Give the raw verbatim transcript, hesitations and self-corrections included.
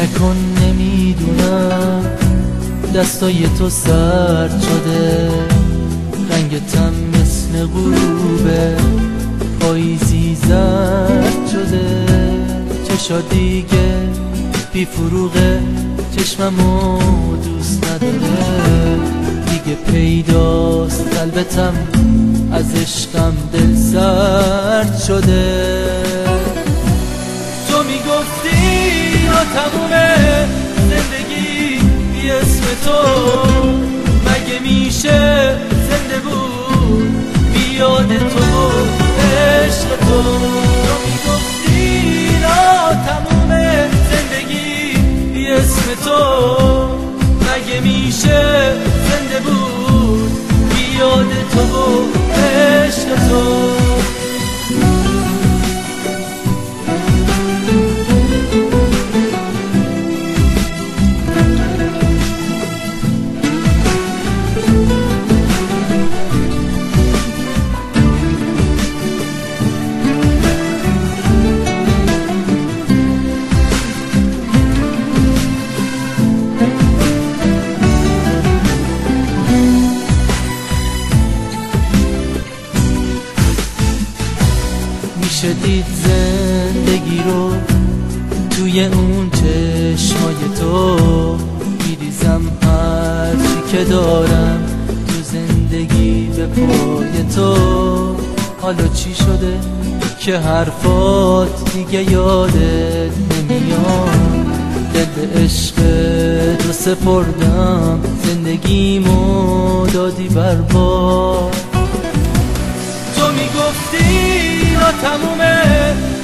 نکن نمیدونم دستای تو سرد شده، رنگتم مثل غروبه پاییزی زرد شده. چشا دیگه بی فروغه، چشممو دوست نداره دیگه، پیداست قلبتم از عشقم دل سرد شده. تو میگفتی تمومه زندگی بی اسم تو، مگه میشه زنده بود بی یاد تو و عشق تو. تو میگفتی لا تمومه زندگی بی اسم تو، مگه میشه زنده بود بی یاد تو و عشق تو. میشه دید زندگی رو توی اون چشمای تو، میریزم هرچی که دارم تو زندگی به پای تو. حالا چی شده که حرفات دیگه یادت نمیاد؟ دل به عشق تو سپردم، زندگیمو دادی برباد. تو میگفتی تمومه